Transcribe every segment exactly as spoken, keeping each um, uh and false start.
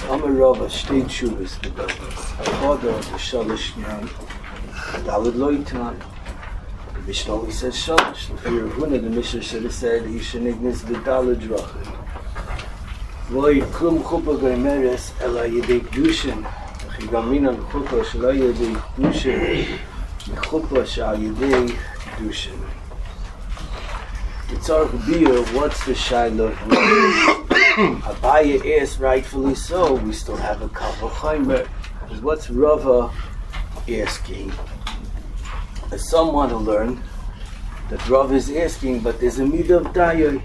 Amarava shtei tshuvas b'dalas. Ha'choda b'shalosh nyan. Daled lo yitnan. The Mishnah only says shalosh. The fear of Huna, the Mishnah should have said Isha nignis b'daled drachim. Lo yiklum chuppah goymeres ela yedei kedushin. Chigamina l'chuppah shelo yedei kedushin. L'chuppah shal yedei kedushin. It's our beer. What's the shiloh? Abaya asked, rightfully so. We still have a Kal V'chomer. Because what's Rava asking? As someone to learn that Rava is asking, but there's a midah of dayai,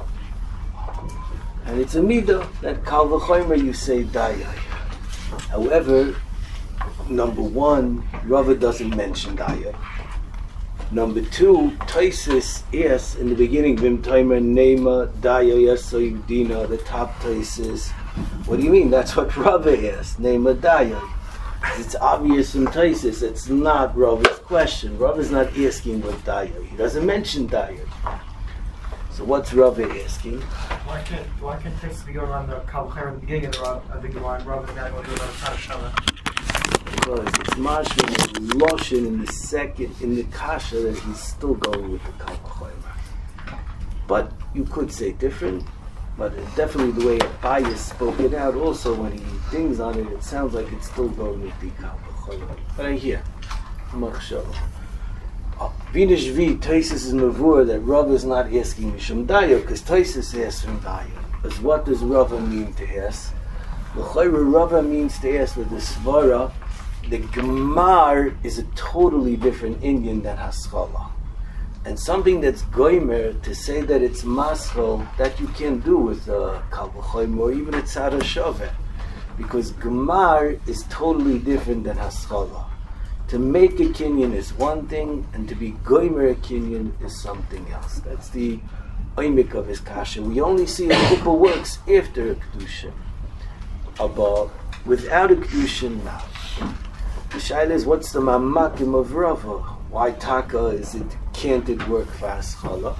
and it's a midah that Kal V'chomer you say dayai. However, number one, Rava doesn't mention dayai. Number two, Taisis asks in the beginning, Vim Taimer Nema Daya Yasoy Dina, the top Taisis. What do you mean? That's what Rava asked, Nema Daya. It's obvious in Taisis, it's not Rava's question. Rava's not asking what Daya. He doesn't mention Daya. So what's Rava asking? Why can't why can't Taisis be going on the Kal V'chomer at the beginning of the Rav of the Gemara and Rava's got to go do it on Tanashana? Because it's mashma and loshin in the second, in the kasha, that he's still going with the Kal V'chomer. But you could say different, but it's definitely the way Abaya spoke it out also when he dings on it, it sounds like it's still going with the Kal V'chomer. But I hear, machshava. Vinish V, Taisis is mavur that Rava is not asking Mishum Daya, because Taisis asks from Daya. Because what does Rava mean to ask? L'chayra Rava means to ask with the svara. The Gemar is a totally different Indian than Haskalah. And something that's Goymer, to say that it's Maschal, that you can't do with uh, Kal V'chomer or even a Tzara Shaveh. Because Gemar is totally different than Haskalah. To make a Kinyan is one thing, and to be Goymer a Kinyan is something else. That's the oimik of his kasha. We only see a couple works after a Kedushin. Above, without a Kedushin, now. The shaila is, what's the mamakim of Rava? Why taka is it, can't it work for Haskalah?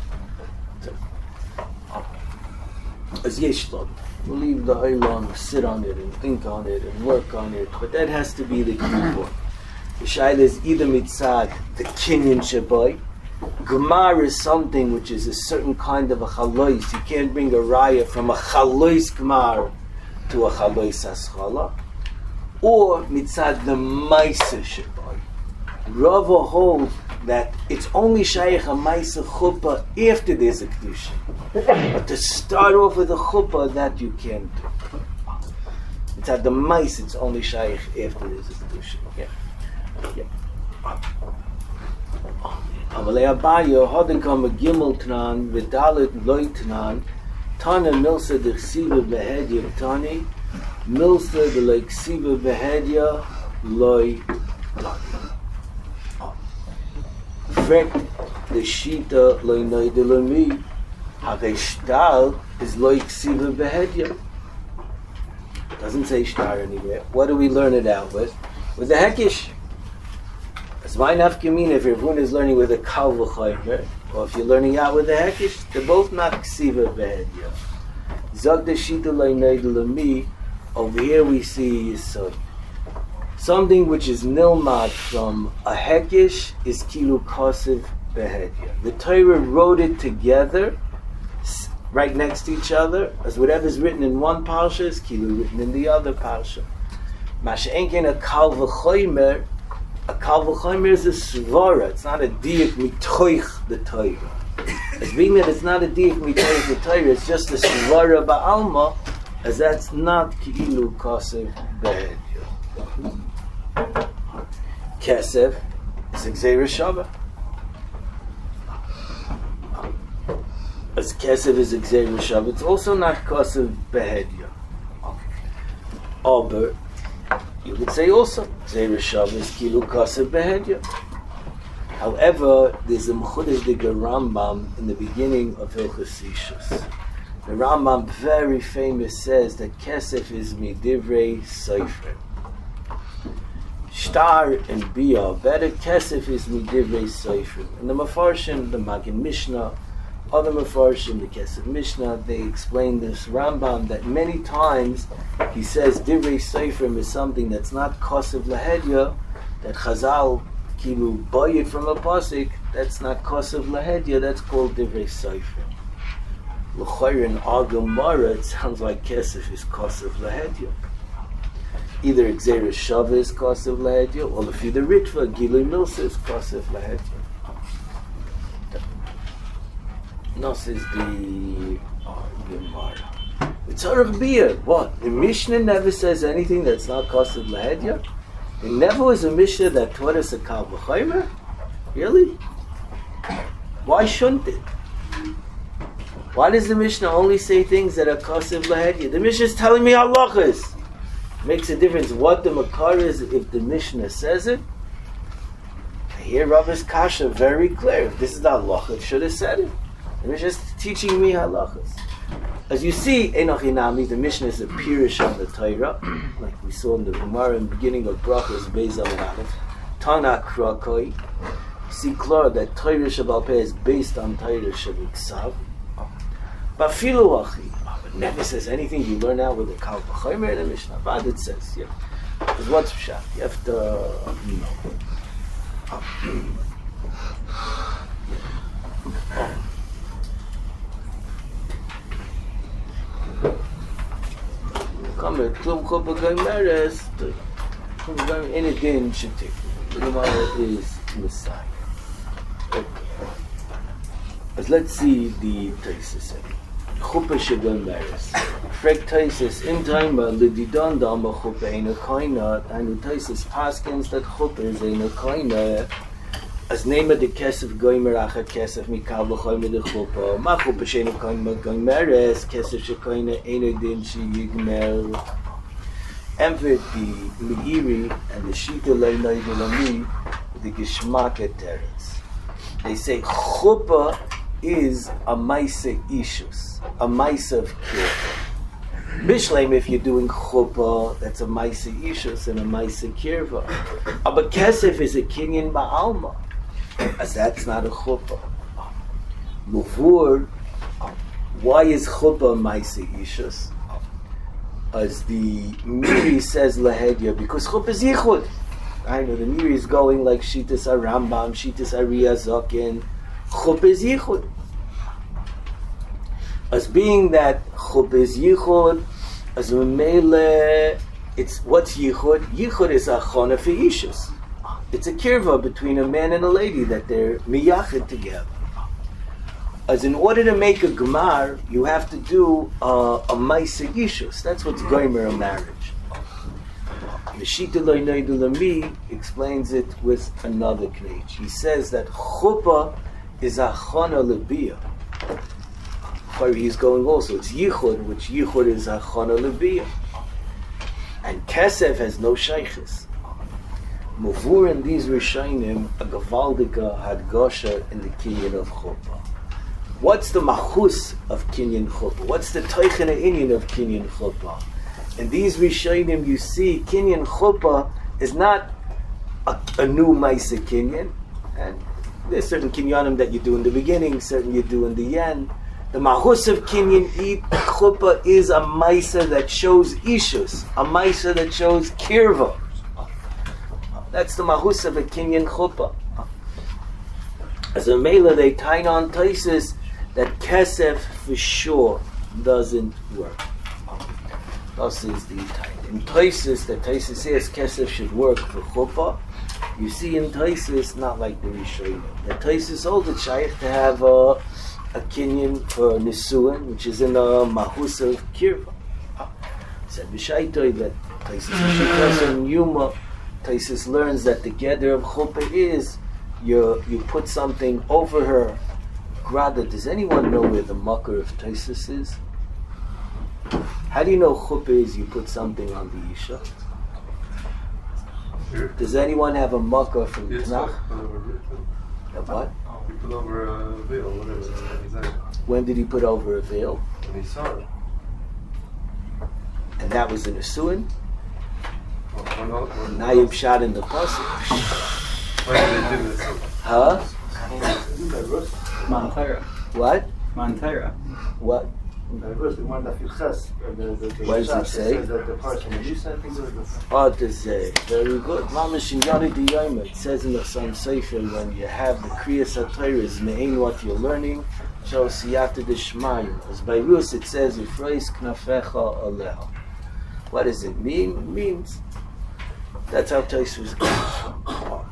As yeshlon, we'll leave the Eilan, sit on it and think on it and work on it, but that has to be the keyboard. The shaila is either mitzad, the kinyan shabai. Gemar is something which is a certain kind of a chalois. You can't bring a raya from a chalois gemar to a chalois Haskalah. Or mitzad the Maisa Shabai. Rava holds that it's only shaykh a Maisa chuppah after there's a kedusha. But to start off with a chuppah, that you can't do. Mitzad the Maisa, it's only shaykh after there's a kedusha. Yeah. Yeah. Amalei Abaya, Hoden kam a gimel tnan, v'dalet loy tnan, Tana milsa d'chsiva behedya tani, Milsa de like Siva Behedya Loi Frek the Shita Loi Noidelami Have Shtal is like Siva Behedya. Doesn't say Shtar anywhere. What do we learn it out with? With the Hekish. As my nafkamin, if everyone is learning with a Kal V'chomer, or if you're learning out with the Hekish, they're both not Siva Behedya. Zog the Shita Loi Noidelami. Over here we see Yisod. Something which is nilmad from a hekish is kilu kosiv behedya. The Torah wrote it together, right next to each other, as whatever's written in one parsha is kilu written in the other parsha. Masha enken a Kal V'chomer. A Kal V'chomer is a svara. It's not a diak mitoich the Torah. As being that it's not a diak mitoich the Torah, it's just a svara ba'alma. As that's not ki'ilu kasev behedya. Kesev is Gzeira Shavah. As Kesev is Gzeira Shavah, it's also not kasev behedya. Aber, you would say also Gzeira Shavah is ki'ilu kasev behedya. However, there's a Mechudesh de Rambam in the beginning of Hilchos Ishus. The Rambam, very famous, says that Kesef is midivrei Sefer. Shtar and Bia better. Kesef is midivrei Sefer. And the Mefarshim, the Magen Mishnah, Other Mefarshim, the Kesef Mishnah, they explain this Rambam that many times he says Divrei Seifrim is something that's not Kosev Lahedya, that Chazal Kilu Bayit from a Pasik, that's not Kosev Lahedya, that's called Divrei Seifrim. L'chayr in Agamara, it sounds like Kesef is Kosev Lahedya. Either Xeris Shava is Kosev Lahedya, or if you're the Ritva, Gilui Milsa is Kosev Lahedya. Nos is the oh, Gemara. It's sort of beer. What? The Mishnah never says anything that's not Kosev Lahedya? It never was a Mishnah that taught us a Kal V'chaymer? Really? Why shouldn't it? Why does the Mishnah only say things that are Kosev Lahedya? The Mishnah is telling me halachas. Makes a difference what the Makar is if the Mishnah says it. Here Rabbi's Kasha very clear. If this is the halacha, it should have said it. The Mishnah is teaching me halachas. As you see, Enoch Inami, the Mishnah is a pirish on the Torah, like we saw in the Gemara in the beginning of Brachos, Beis Amud Aleph. Tana Krakoi. See clear that Torah Shabal Peh is based on Torah Shabiksav. But Filu Achi, it never says anything you learn out with the Kal V'chaymer in the Mishnah. But it says, yeah. Because what's Pshat? You have to know. Oh. Come here, Klum Chuppah Gaimeres, in a din Shatik. The Gemara is Messiah. Okay. But let's see the Taisus. Chuppah Shegaimeres. Frek Taisus, in time, Lididon Dama Chuppah Eina Koina, and the Taisus Paskins that Chuppah is Eina Koina. As name of the Kesef Goimer Acha Kesef Mikal V'chaymer the Chuppah. Ma Chuppah Sheina Koina Gaimeres, Kesef Shekoina Eina Din She Yigmer. Enved the Meiri and the Shita Leinai V'lami, the Gishmak Teretz. They say Chuppah is a Maisa Ishus, a Maisa of Kirva. Bishleim, if you're doing Chuppah, that's a Maisa Ishus and a Maisa Kirva. But Kesef is a Kinyan Ba'alma, as that's not a Chuppah. Muvur, why is Chuppah Maisa Ishus? As the Miri says Lahedya, because Chuppah is Yichud. I know the Miri is going like Shitas HaRambam, Shitas HaRiyah Zokin. Chuppah is Yichud. As being that Chuppah is Yichud, as Mele, it's what's Yichud? Yichud is a Chona for Ishus. It's a kirva between a man and a lady that they're miyachid together. As in order to make a gemar, you have to do uh, a Maisa Ishus. That's what's goymer a marriage. Meshita Lo Noidu Lami explains it with another knech. He says that Chuppah is a Chana Lebiyah. He's going also, it's Yichud, which Yichud is a Chana Lebiyah. And Kesef has no Sheikhs. Muvur in these Rishainim, a Gavaldika Hadgosha in the Kinyan of Chuppah. What's the Machus of Kinyan Chuppah? What's the Teichen Inyan of Kinyan Chuppah? In these Rishainim you see Kinyan Chuppah is not a, a new Maisa Kinyan. And there's certain Kinyanim that you do in the beginning, certain you do in the end. The Mahus of Kinyan Chuppah is a Maisa that shows Ishus, a Maisa that shows Kirva. That's the Mahus of a Kinyan Chuppah. As a Mela, they tie on Taisus that Kesef for sure doesn't work. This is the tie. In Taisus, that Taisus says Kesef should work for Chuppah. You see in Taisus, not like the Rishonim. The Taisus holds it shaykh to have a, a kinyan for Nisuin, which is in a Mahus of Kirva. Said B'shaitoi that Taisus Shikras and Yuma, Taisus learns that the gather of Chuppah is you you put something over her. Grada, does anyone know where the makar of Taisus is? How do you know Chuppah is you put something on the Isha? Does anyone have a makar from Tanakh? A what? He put over a veil, whatever. Exactly. When did he put over a veil? When he saw it. And that was in a Suin? When Nayib shot in the pasuk. When did they do this? Huh? Mount Torah. What? Montera. What? The verse, the one that you ches, the, the, the What does it say? says that the person, you said, I think it was the Oh, to say, very good. Mamash in Yari Diyayma, it says in the Sam Sefer, when you have the Kriyas HaTorah is me'ain what you're learning, so siyata d'shmayim. As by Rus it says, Yifreis knafecha aleha. What does it mean? It means, that's how Tosfos comes from. Oh.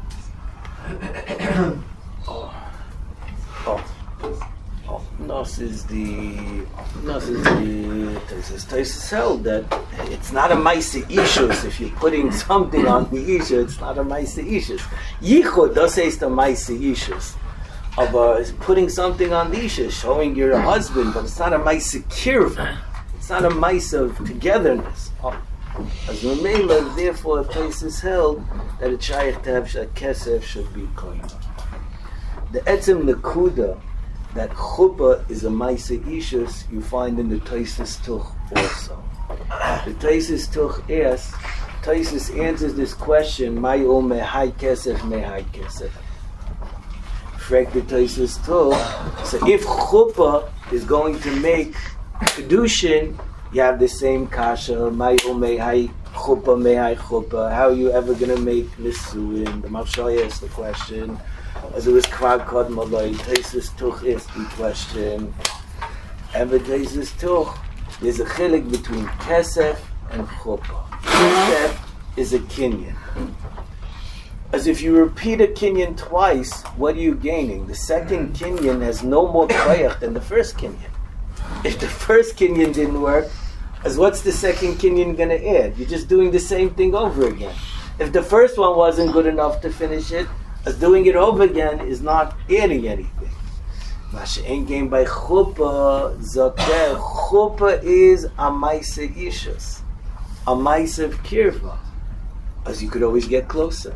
Oh. Oh. Oh. Nos is the, Nos is the, Tosfos Tosfos held that it's not a Maisa Ishus. If you're putting something on the Isha, it's not a Maisa Ishus. Yichud does say it's the Maisa Ishus. Of uh, putting something on the Isha, showing you're a husband, but it's not a Maisa Kirva. It's not a Maisa of togetherness. Oh. As Mamela, therefore, a place is held that a Shaykh to have a Kesef should be clean. The Etzem Nekuda, that chuppah is a Maisa Ishus, you find in the Tosfos Tuch also. The Tosfos Tuch asks, Tosfos answers this question, Mayo mehai kesef mehai kesef. Frek the Tosfos Tuch. So if chuppah is going to make kedushin, you have the same kasha, Mayo mehai chuppah mehai chuppah. How are you ever going to make nisuin? The Mavshai asks the question. As it was Kvar Kod Malay, Tosfos Tuch is the question. And with Tosfos Tuch, there's a chilik between Kesef and Chuppah. Kesef is a kinyan. As if you repeat a kinyan twice, what are you gaining? The second kinyan has no more koyach than the first kinyan. If the first kinyan didn't work, as what's the second kinyan going to add? You're just doing the same thing over again. If the first one wasn't good enough to finish it, as doing it over again is not adding anything. Masha'en game by chuppah, zakeh. Chuppah is a maisa ishus, a maisa of kirva, as you could always get closer.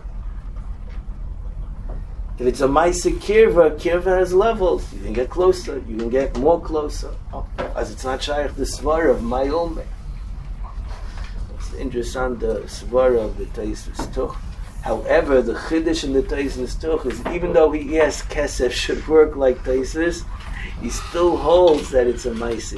If it's a maisa kirva, kirva has levels. You can get closer, you can get more closer. Oh, as it's not shaykh the svara of mayome. It's interesting the svara of the Tosfos Tuch. However, the chiddush in the Tosfos Tuch is, even though he asks Kesef should work like Tosfos, he still holds that it's a Maisa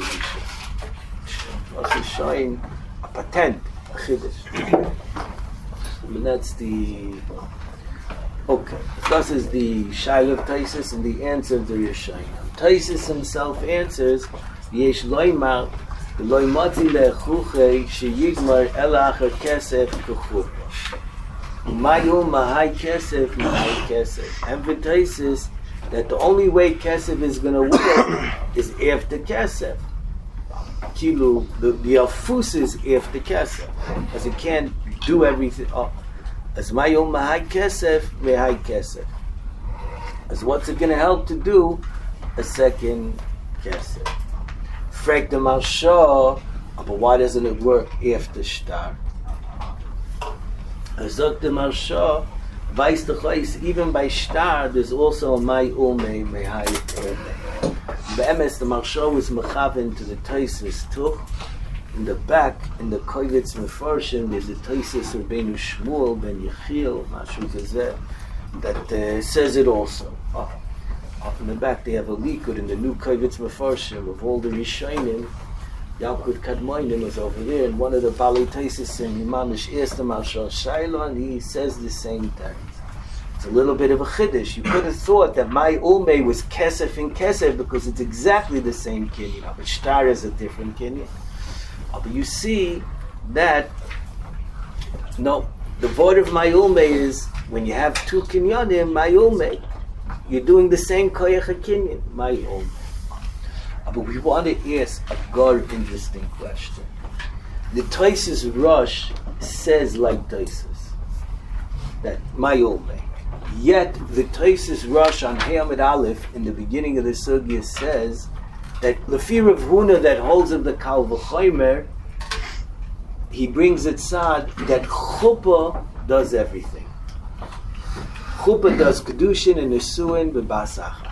Ishus. Also showing a patent, a chiddush. And that's the... Okay, this is the Shaila of Tosfos and the answer of the Rishonim. Tosfos himself answers, Yesh loymar, loy mati lechuche, sheyigmar elacher Kesef kechupah. Mayum mahai kesef, mahai kesef. And for Tosfos, that the only way kesef is going to work is after kesef. Kilu, the, the afus is after kesef, because it can't do everything. Oh. As mayum mahai kesef, mahai kesef. As what's it going to help to do? A second kesef. Frek the marsha, but why doesn't it work after shtar? Azok the Marsha, Vais the Chais, even by Shtar, there's also a Mai Ume, Mehai Ume. Be'emes, the Marsha was Mechaven to the Tosfos Tuch. In the back, in the Kovetz Mefarshim, there's a Tosfos of Benu Shmuel, Ben Yechiel, Mashu Kazeh, that uh, says it also. Oh. Oh, in the back, they have a likud in the new Kovetz Mefarshim of all the Rishonim. Yalkut Kadmoinim is over there, and one of the Bali Tosfos in Himanish asked him Ashar Shaila, and he says the same thing. It's a little bit of a chiddush. You could have thought that my Ulme was Kesef in Kesef because it's exactly the same kinyan, but Shtar is a different kinyan. But you see that, no, the word of my Ulme is when you have two kinyanim, my Ulme, you're doing the same koyach kinyan, my Ulme. But we want to ask a very interesting question. The Tosfos Rosh says like Tosfos, that Mayolme. Yet the Tosfos Rosh on Hayamid Aleph in the beginning of the Sugya says that Lefi Rav Huna that holds of the Kal V'chomer, he brings it sad that Chuppah does everything. Chuppah does Kedushin and Nesuin b'Basachas.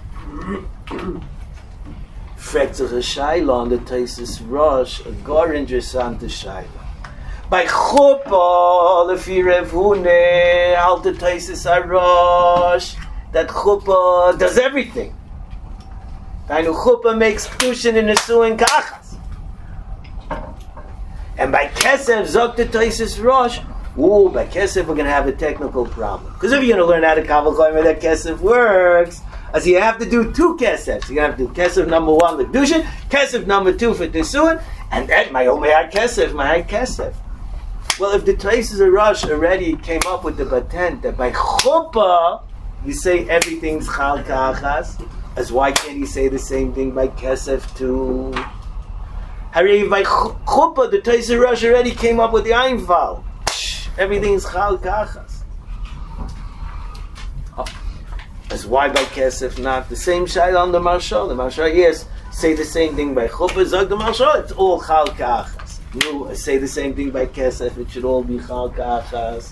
Frek a Shaila on the Tosfos Rosh, a gar interessante Shaila. By Chuppah, Lefi Rav Huna, al the Tosfos Rosh, that Chuppah does everything. Dainu chuppah makes kedushin in Nesuin kachas. And by kesef, zok the Tosfos Rosh, ooh, by kesef we're going to have a technical problem. Because if you're going to learn how to Kal V'chomer that kesef works, as you have to do two kesefs. You have to do kesef number one, the kedushin, kesef number two for Nesuin, and then my own my kesef, my kesef. Well, if the Tosfos Rosh already came up with the patent that by chuppah you say everything's chal kachas, as why can't he say the same thing by kesef too? Harry, by chuppah the Tosfos Rosh already came up with the ayin val. Everything's chal kachas. Oh. As why by kesef not the same shayla on the Marshal? The Marshal, yes, say the same thing by chuppah. Zog the Marshal, it's all chal kachas. You say the same thing by kesef. It should all be chal kachas.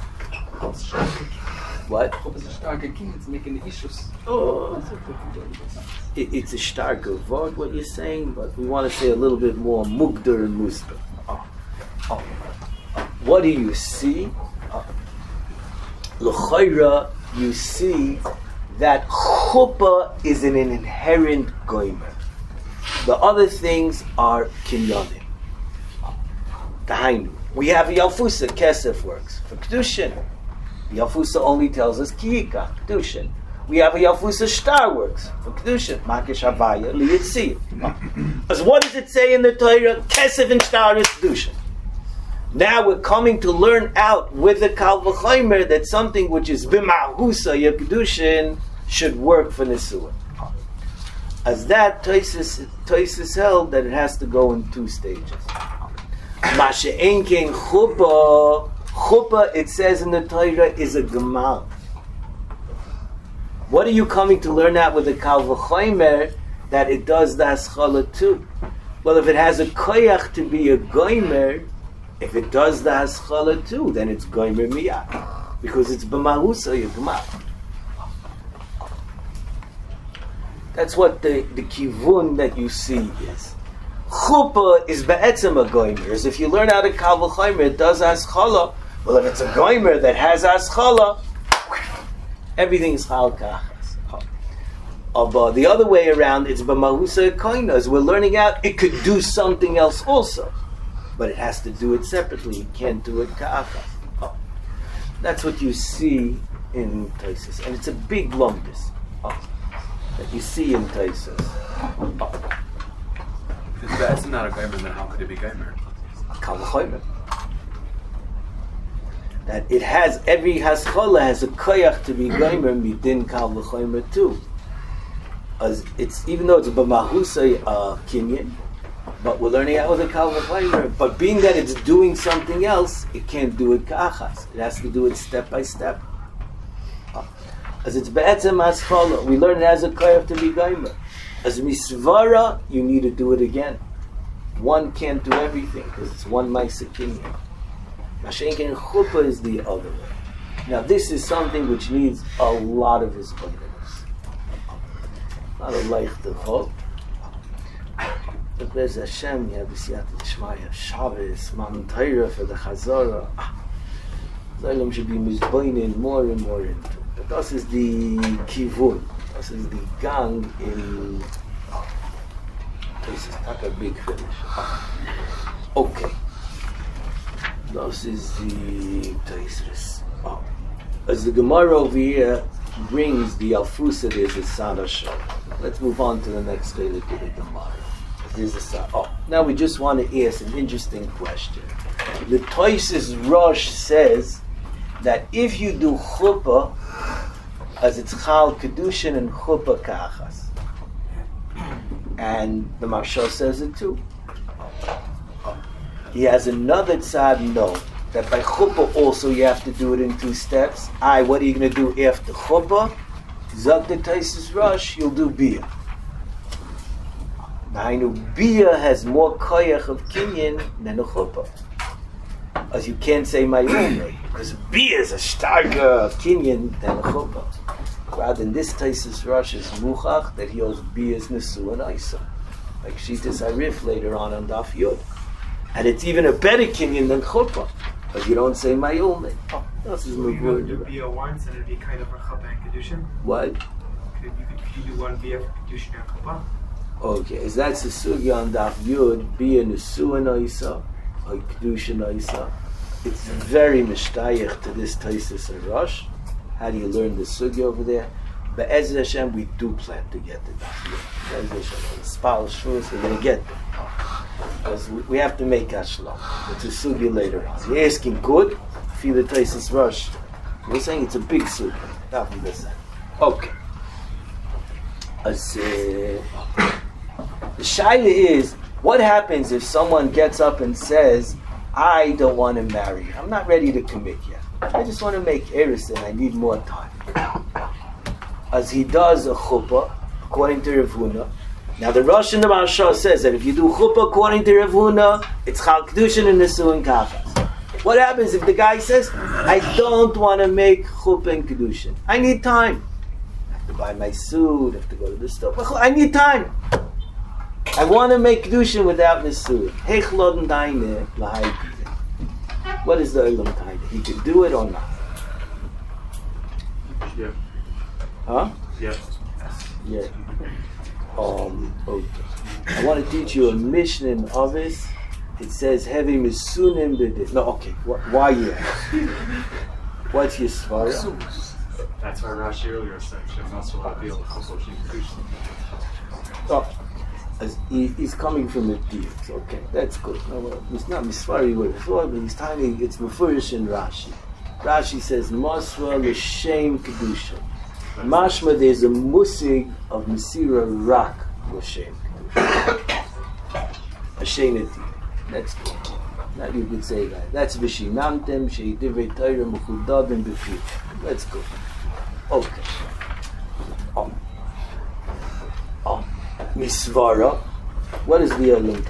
What? It's making issues. Oh, it, it's a starker word what you're saying, but we want to say a little bit more mugdar and mustar. Oh. Oh. What do you see? L'chayra, you see that chuppah is an inherent goymer. The other things are kinyanim. Dahainu. We have Yalfusa, kesef works. For kedushin, Yalfusa only tells us kiyika, kedushin. We have a Yalfusa star works. For kedushin, makish havaya, liyitzi. As what does it say in the Torah? Kesef and star is kedushin. Now we're coming to learn out with the Kal V'chomer that something which is b'mahusa, your kedushin, should work for Nesuah. As that, Tosfos held that it has to go in two stages. Masha'en kein chuppah, chuppah, it says in the Torah, is a gemal. What are you coming to learn out with the Kal V'chomer that it does the haschala too? Well, if it has a koyach to be a goymer, if it does the haschala too, then it's goymer miyah, because it's b'mahusa a gemal. That's what the, the kivun that you see is. Chuppah is be'etzem a goymer. As if you learn how to Kal V'chomer, it does haschala. Well, if it's a goymer that has haschala, everything is chal kachas. Oh, but the other way around, it's b'mahusa koina. As we're learning out, it could do something else also, but it has to do it separately. You can't do it kachas. Oh. That's what you see in Tosfos, and it's a big lumpus oh, that you see in Tosfos. Oh. If that's not a goymer, then how could it be goymer? Kal V'chomer. That it has, every haschala has a koyach to be goymer midin Kal V'chomer too. As it's, even though it's b'mahusa uh, kinyan, but we're learning out with a Kal V'chomer. But being that it's doing something else, it can't do it ka'achas. It has to do it step by step. Uh, as it's be'etzem haschala, we learn it has a koyach to be goymer. As misvara, you need to do it again. One can't do everything because it's one ma'aseh kinyan. Mashenken chuppah is the other way. Now this is something which needs a lot of his holiness. Not a life to hope. But there's Hashem, you have the Siyata D'Shmaya, Shabbos, Matan Torah for the Chazorah. Zaylam should be mizboinin more and more into it. But this is the kivun. This is the gang in... This is not a big finish. Okay. This is the Tosfos. Oh. As the Gemara over here brings the Alfusa, there's a Sadasha. Let's move on to the next Chelik of the Gemara. There's a Sadasha. Oh, now we just want to ask an interesting question. The Tosfos Rosh says that if you do chuppah, as it's chal kedushin and chuppah kachas, and the Marshal says it too. He has another tzad no, that by chuppah also you have to do it in two steps. I, what are you going to do after chuppah? Zog the Tosfos Rosh, you'll do biyah. Now I know biyah has more koyach of kinyan than a chuppah. As you can't say my own because biyah is a starker kinyan than a chuppah. Rather than this Tosfos Rosh is muchach that he owes biyah's nesu and isa, like Shitas Arif later on on Daf Yud. And it's even a better kinyan than chuppah, because you don't say mayulme. Oh, this is so you would do biyah once, and it'd be kind of a chuppah and kedushin. What? Could, you could you do one via Kedushin and Chuppah? Okay, is that's the sugya on Daf Yud, be a Nesuah Noisa, or Kedusha Noisa. It's very mishtayich to this Taisus and Rosh. How do you learn the sugya over there? But Ezra Hashem, we do plan to get to Daf Yud. Ezra Hashem, the Spal Shus, we're going to get there. Because we, we have to make Ashlam. It's a sugya later on. You're asking good, feel the Taisus Rosh. We're saying it's a big sugya. Daf Yud. Okay. As, uh, the shaila is, what happens if someone gets up and says, I don't want to marry. I'm not ready to commit yet. I just want to make eris and I need more time. As he does a chuppah, according to Rav Huna. Now the Rosh in the Maharsha says that if you do chuppah according to Rav Huna, it's chal kedushin and nesuah and kachas. What happens if the guy says, I don't want to make chuppah and kedushin. I need time. I have to buy my suit, I have to go to the store. I need time. I want to make kedushin without nesuah. What is the olam taina? He can do it or not? Yeah. Huh? Yeah. Yeah. Um. Okay. I want to teach you a Mishnah in Avis. It says heavy misunim b'dis. No. Okay. Wh- why you ask? What's your svara? That's why Rashi earlier said Shem Nasr Abil Chosol Shem Kedushin. Oh. As he, he's coming from the deeds, okay, that's good. No, well, it's not misfari word, but he's timing, it's mefurish in Rashi. Rashi says, Masra l'shem kedusha. Mashma, there's a musig of Mesira rak l'shem kedusha. A sheneti. That's good. Now you could say that. That's v'shinamtem, she'idivei Torah mechudavim b'fiv. That's good. Okay. Oh. Oh. Misvara. What is the olam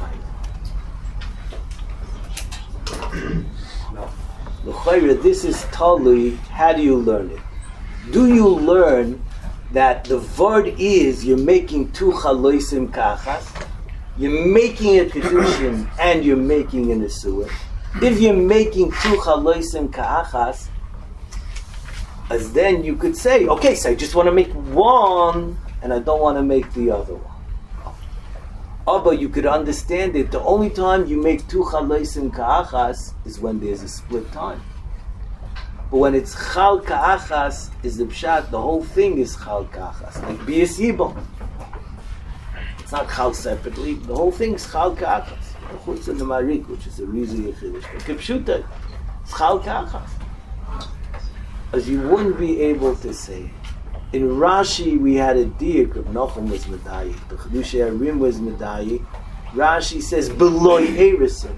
taina? No. L'chayra, this is talui. How do you learn it? Do you learn that the word is you're making two chaloisim kachas, you're making a kedushin, and you're making a nesuah? If you're making two chaloisim kachas, as then you could say, okay, so I just want to make one, and I don't want to make the other one. But you could understand it. The only time you make two chaloisim ka'achas is when there's a split time. But when it's chal ka'achas, is the pshat, the whole thing is chal ka'achas. Like b'yis yibam. It's not chal separately. The whole thing is chal ka'achas. Chutz and the marik, which is a reason yichidish. But kipshuta, it's chal ka'achas. As you wouldn't be able to say it. In Rashi, we had a diak of Nochum was Medayi. The Chedushay Arim was Medayi. Rashi says, Beloy Erisim.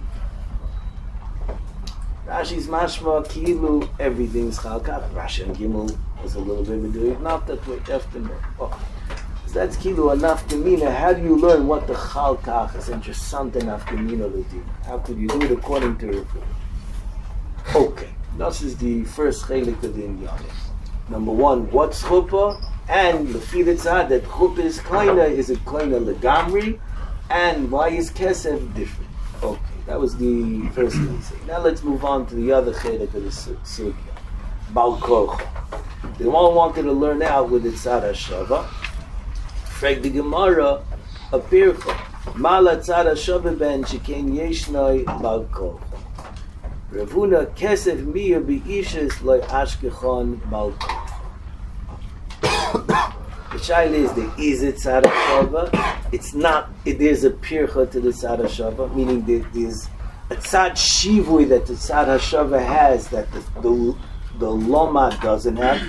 Rashi's mashma, Kilu, everything's Chalkach. Rashi and Gimel was a little bit Medayi. Not that way, after oh. So that's Kilu, enough Gemina. How do you learn what the Chalkach is? And just something after Gemina Ludim. How could you do it according to Rav? Okay. This is the first chelik of the Inyanim. Number one, what's chuppah? And the fidetzah that chuppah is koina, is it koina legamri? And why is kesef different? Okay, that was the first thing. Now let's move on to the other chelik of the sugya. Bal korcha. The one wanted to learn out with the tzad hashava. Frag the Gemara, a pircha. Mala tzad hashava ben sheken yeshnoi bal korcha. Rav Huna kesef miya bi'ishes loy ashkechon bal korcha. The shaila is the is it tzad hashava? It's not. It, there's a pircha to the tzad hashava, meaning there, there's a tzad shivui that the tzad hashava has that the the, the loma doesn't have.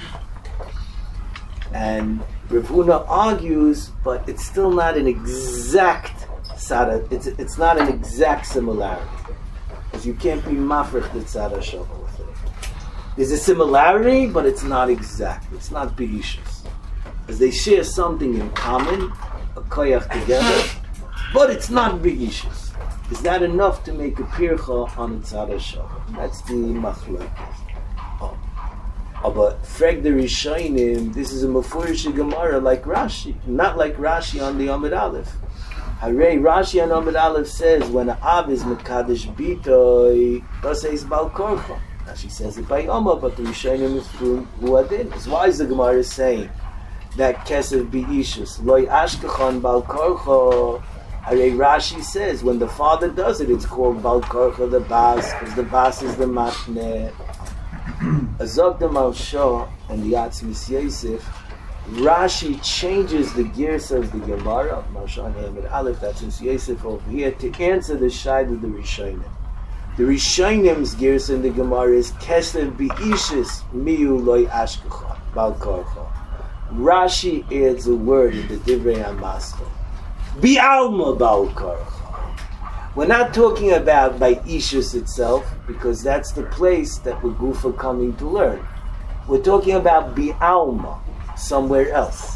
And Rav Huna argues, but it's still not an exact tzad. It's it's not an exact similarity, because you can't be mafrich the tzad hashava with it. There's a similarity, but it's not exact. It's not beishus. As they share something in common, a koyach together, but it's not beishus. Is that enough to make a pircha on a tzad hashava? That's the machlokes. Oh. Oh, but frag the Rishonim, this is a mefurish Gemara like Rashi, not like Rashi on the Amud Aleph. Hare Rashi on Amud Aleph says when a av is mekadesh bitoi, does says bal korcha. Now she says it by Amma, but the Rishonim is from Huadin. Why is the Gemara saying that kesef biishus loy ashkechon bal korcho. Harei Rashi says when the father does it, it's called bal korcho the bas, because the bas is the matne. Azog the Marsha and the Atzmis Yosef. Rashi changes the gears of the Gemara, Marsha and Hamid Aleph, that's in Yosef over here, to answer the shayla of the Rishonim. The Rishonim's gears in the Gemara is Kesef Biishis Miu Loi Ashkechon Bal Korcho. Rashi adds a word in the Divrei HaMaskal. Bi'alma Bal Korcho. We're not talking about by Ishus itself, because that's the place that we're Gufa coming to learn. We're talking about Bi'alma, somewhere else.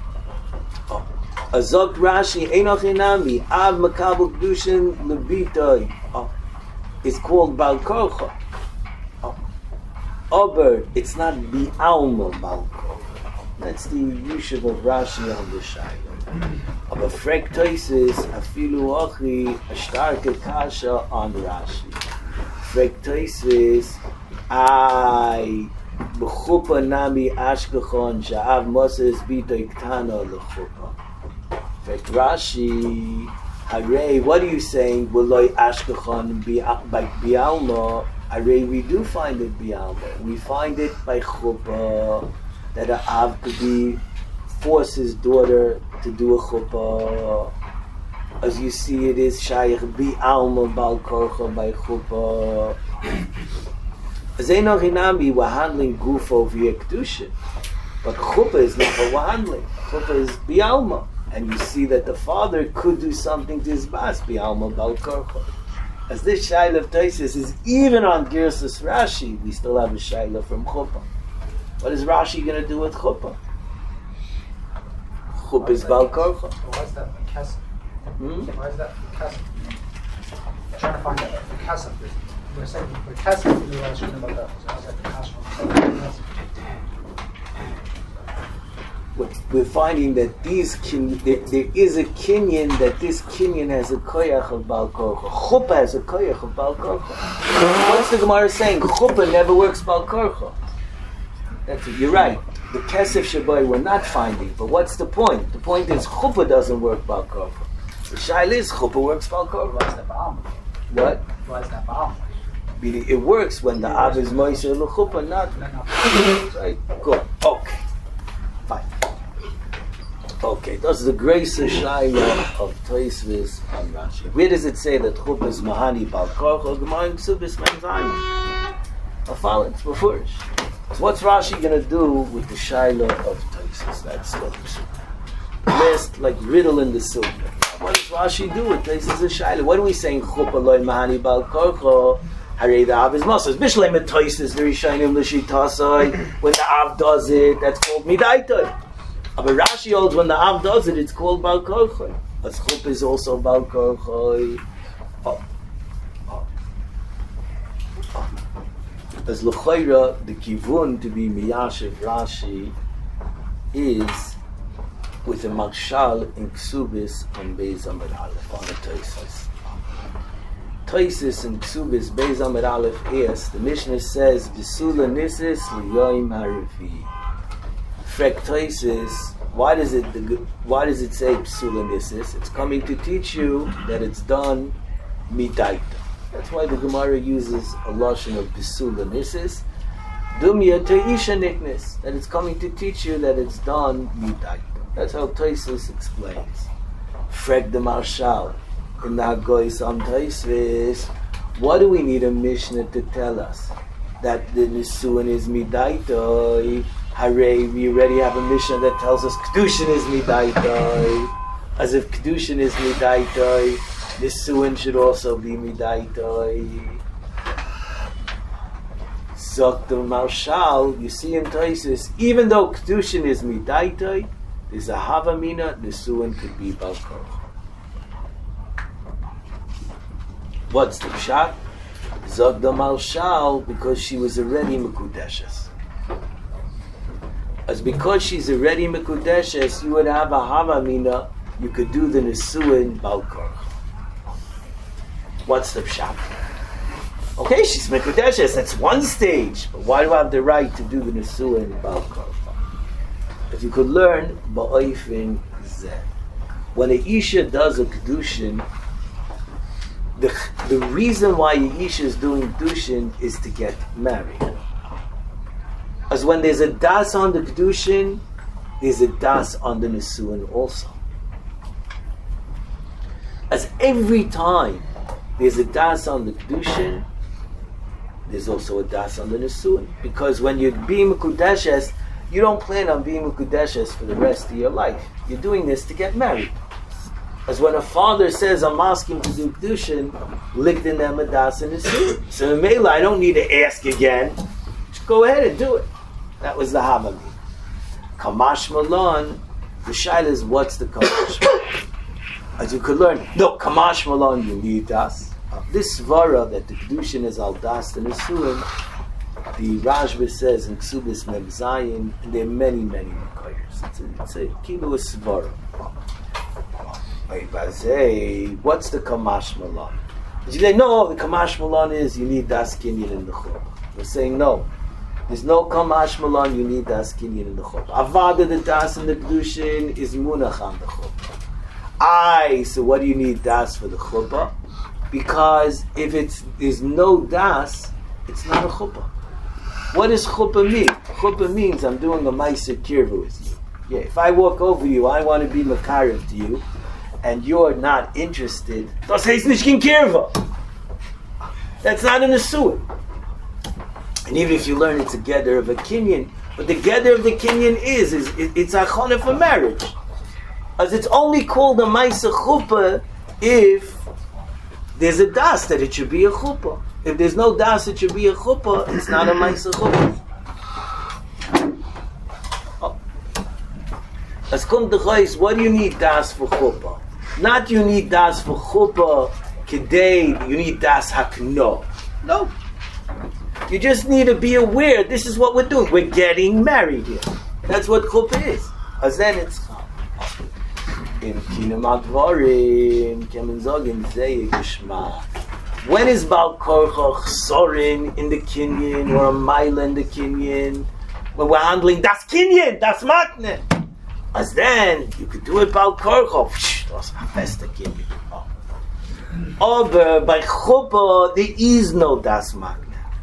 Azok Rashi, Einoch Inami, Av Makabel Kedushin Levitoi. It's called Bal Korcho. Ober, it's not Bi'alma Bal Korcho. That's the Yushav of Rashi on the Shayla. Aber fragt Toises, afilu ochi, a starke kasha on Rashi. Fragt Toises, I, b'chupa nami ashkechon, sha'av moses bito iktana l'chupa. Fragt Rashi, Harei, what are you saying? V'loi ashkechon by bi'alma. Harei, we do find it bi'alma. We find it by chupa, that a av could be force his daughter to do a chuppah. As you see, it is shaykh bi alma bal korcha by chuppah. As eno hinami, we're handling gufo via kedusha, but chuppah is not what we're handling. Chuppah is bi alma, and you see that the father could do something to his bas bi alma bal korcha. As this shayla of Taisis is even on Girsas Rashi, we still have a shayla from chuppah. What is Rashi going to do with chuppah? Chuppah is bal korcha. Why is that Kesef? Hmm? Why is that Kesef? I'm trying to find out the Kesef. We're saying the Kesef, we were asking about that. So I was like, Kesef. We're finding that these kin, there, there is a kinyan that this kinyan has a koyach of bal korcha. Chuppah has a koyach of bal korcha. What's the Gemara saying? Chuppah never works bal korcha. That's it. You're right. The kesef shabai we're not finding, but what's the point? The point is chuppah doesn't work bal korcha. The shaila is chuppah works bal korcha. Why is that Baal? What? Why is that Baal? Meaning it works when the av is moisher l'chuppah, not. Right. Good. Okay. Fine. Okay. That's the grace of shaila of Tosfos and Rashi. Where does it say that chuppah is mahani bal korcha? Gemara in Ksubis Menzayin. I follow it. It's before. So what's Rashi going to do with the Shiloh of Tosfos? That's what the last, like, riddle in the silver. What does Rashi do with Tosfos and Shiloh? What are we saying? Chuppah loy mahani bal korcha, harei the av is mosas. Bishlei mit Tosfos, the Rishonim l'shitasai. When the av does it, that's called midaitoi. But Rashi holds when the av does it, it's called bal korcha. But chuppah is also bal korcha. Oh. As l'chayra, the kivun to be miyashiv Rashi is with a makshal in Ksubis on Beis Amud Aleph on the Tosfos. Tosfos in Ksubis Beis Amud Aleph is the Mishnah says V'sula nisis liyoim harivi. Frek Tosfos, why does it why does it say V'sula nisis? It's coming to teach you that it's done midaita. That's why the Gemara uses a lashon of Bisula Nisis. Dumya Teisha Niknis. That it's coming to teach you that it's done Midaita. That's how Tosfos explains. Frek the Marshal. In the Hagoyis on Tosfos, what do we need a Mishnah to tell us? That the Nisuan is Midaita. Hooray, we already have a Mishnah that tells us Kedushin is Midaita. As if Kedushin is Midaita, Nisuin should also be midaitoi. Zok the Marshal, you see in Tosfos, even though Kedushin is midaitoi, there's a havamina, Nisuin could be bal korcha. What's the pshat? Zok the Marshal, because she was already mekudeshes. As because she's already mekudeshes, you would have a havamina, you could do the Nisuin bal korcha. What's the pshat? Okay, she's mekudeshes. That's one stage. But why do I have the right to do the nesuah in bal korcha? If you could learn ba'oifin zeh. When a Isha does a Kedushin, the, the reason why a Isha is doing Kedushin is to get married. As when there's a das on the Kedushin, there's a das on the Nesuin also. As every time there's a das on the Kedushin, there's also a das on the Nesuin. Because when you're being Mekudeshes, you don't plan on being Mekudeshes for the rest of your life. You're doing this to get married. As when a father says, I'm asking to do Kedushin, licked in them a das and Nesuin. So in Mela, I don't need to ask again. Just go ahead and do it. That was the Hamami. Kamash Malon, the shaila is, what's the Kamash Malon? As you could learn, no, Kamash Malon, you need das. This svara that the Kedushin is al das and Nesuin, the Rashba says in Ksubis Mem Zayin, and there are many, many Mekoyers. It's a, it's a kilo svara. What's the Kamash Malon? You say, no, the Kamash Malon is you need das kinyan in the Chub. We're saying no. There's no Kamash Malon, you need das kinyan in the Chub. Avada the das in the Kedushin is munach on the Chub. I, so what do you need das for the Chuppah? Because if it's there's no das, it's not a Chuppah. What does Chuppah mean? Chuppah means I'm doing a Meiser Kirva with you. Yeah, if I walk over you, I want to be Makarev to you, and you're not interested, das heißt nicht kein Kirva. That's not an Nesuin. And even if you learn it together of a Kinyan, but the gather of the Kinyan is, is it, it's a chana for marriage. As it's only called a Meiser Chuppah if there's a das that it should be a chuppah. If there's no das, it should be a chuppah. It's not a ma'aser chuppah. Oh. As kommt the chayis, what do you need das for chuppah? Not you need das for chuppah, kedei, you need das hakno. No. You just need to be aware, this is what we're doing. We're getting married here. That's what chuppah is. As then it's in Kinam Advarim, Kemen Zogin Zeh Geshma. When is Baal Korcha Chsorin in the Kinyan or a Maila in the Kinyan? When we're handling Das Kinyan, Das Matne. As then, you could do it Baal Korcha. Psh, das beste Kinyan. Aber by Chuppah, there is no Das Matne.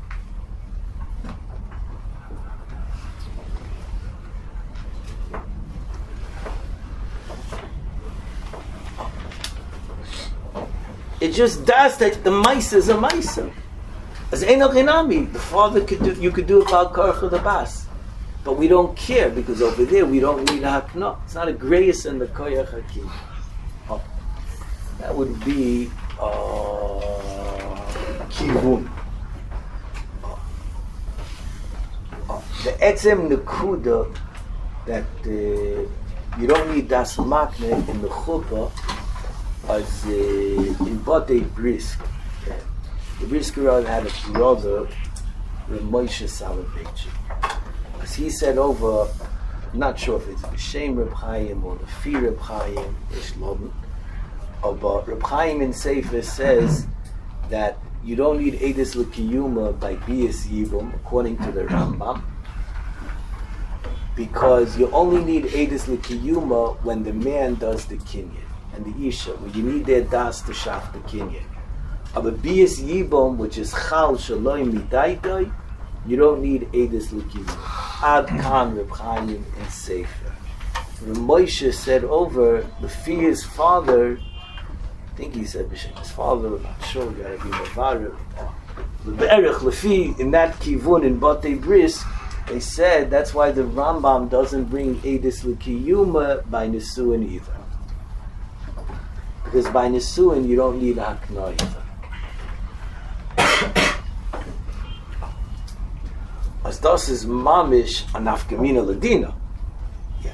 It just does that the mice is a mice. As Enoch Inami, the father could do, you could do it about Karcha the Bas. But we don't care because over there we don't need a hakna. It's not a grace in the Koyach Hakim. Oh. That would be uh, Kivun. Oh. Oh. The Etzem Nekuda that uh, you don't need Das Makne in the Chuppah. As uh, in Batei Brisk, okay. The Brisker had a brother, Moshe Soloveitchik. As he said over, I'm not sure if it's B'Shem Reb Chaim or the Fi Reb Chaim, Ishloben, but Reb Chaim in Sefer says that you don't need Eidos L'Kiyuma by Bias Yibum, according to the Rambam, because you only need Eidos L'Kiyuma when the man does the Kinyan. And the Isha, where you need their das to shaf the Kinyan. But Bias Yibom, which is Chal Shalom Midaitoi, you don't need Eidos L'Kiyuma. Ad Kan Reb Chaim in Sefer. When Moshe said over, Lefi his father, I think he said B'Shem his father, I'm not sure, gotta be Mevarib. L'Be'erech Lefi, in that Kivun in Batei Brisk, they said that's why the Rambam doesn't bring Eidos L'Kiyuma by Nesuin either. Because by Nesuin, you don't need a Hakna either. As das is Mamish a Nafkamina Ladina. Yeah.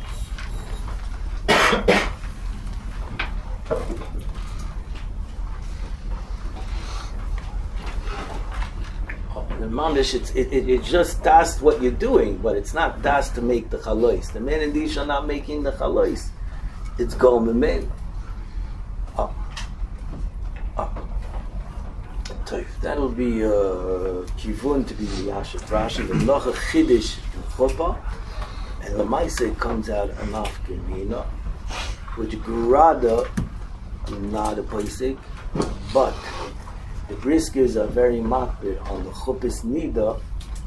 The Mamish, it's, it, it, it just das what you're doing, but it's not das to make the Chalois. The men and the Isha are not making the Chalois. It's Gom and Men. Oh. Oh. That'll be uh, Kivun to be the Yashat Rashi, the Locha Chidish in Chuppah, And the Maisa comes out a nafkin mina, which Gurada, not a Pesach, but the Briskers are very makbid on the Chupis Nida.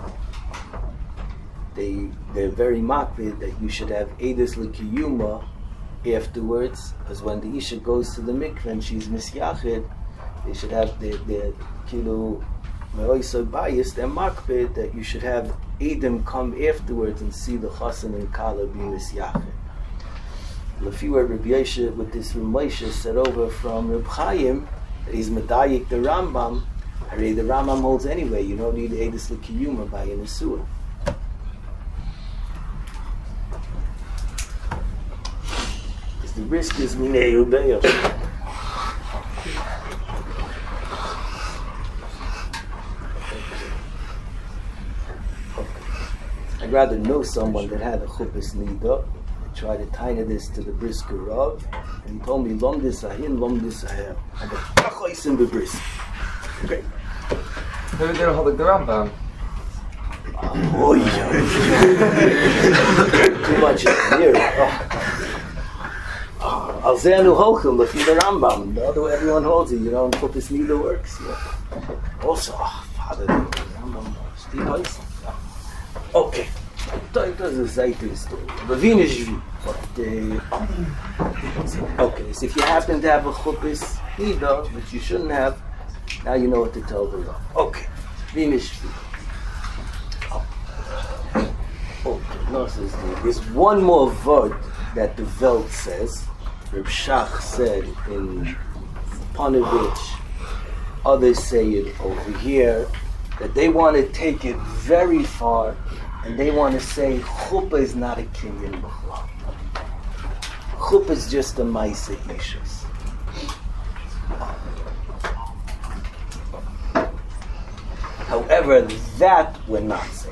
They, they're very makbid that you should have Edus L'Kiyuma afterwards, because when the Isha goes to the mikveh and she's misyachid, they should have the the kilo me'oisoi bias. They're makbid that you should have Edom come afterwards and see the Chassan and Kala be misyachid. Lefi what Rabbi Yoshe with this Ramosha said over from Reb Chaim that he's medayik the Rambam. Hare the Rambam holds anyway. You don't need Edus L'Kiyuma by an Asur. The risk is minei ubeyo. I'd rather know someone that had a chuppah nida. I tried to tie this to the brisker Rav, and he told me lom this ahin, lom this ahel. I go tachois in the brisk. Great. Who did hold the Rambam? Oh yeah. Too much here. Oh. Alzenu Holchem, look at the Rambam. The other way everyone holds it, you know, Chupis Nida works. Yeah. Also, oh, Father, the Rambam, Steve Heiss. Okay. Das ist eine Seite story. Levine is okay, so if you happen to have a Chupis Nida, which you shouldn't have, now you know what to tell the Rav. Okay. Vinish Oh. Okay, no, says there's one more word that the Welt says. Reb Shach said in Panovich, others say it over here, that they want to take it very far and they want to say Chuppah is not a kinyan b'chlal. Chuppah is just a Maisa Ishus. However, that we're not saying.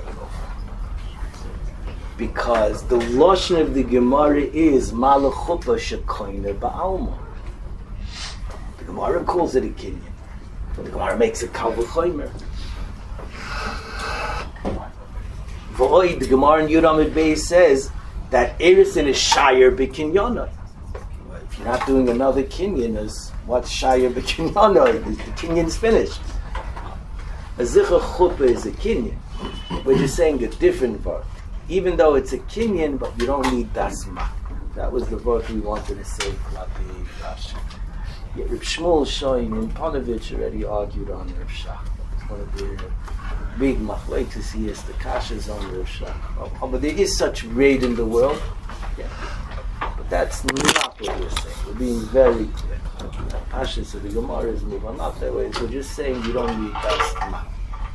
Because the Lashon of the Gemara is Malach Chuppah Shekoine Ba'alma. The Gemara calls it a kinyan. The Gemara makes it Kal V'chomer. V'oi, the Gemara in Yudamid Beis says that Erisin is Shire B'kinyana. If you're not doing another kinyan, is what's Shire B'kinyana? The kinyan's finished. A Zichah Chuppah is a kinyan. We're just saying a different word. Even though it's a kinyan, but you don't need dasma. That was the word we wanted to say. Yet Reb Shmuel Shoin in Panovich already argued on Reb Shach. It's one of the big machlokes he is the kashas on Reb Shach. Oh, but there is such raid in the world. Yeah. But that's not what we're saying. We're being very clear. The kashas of the Gemara is moving not that way. We're just saying you don't need dasma.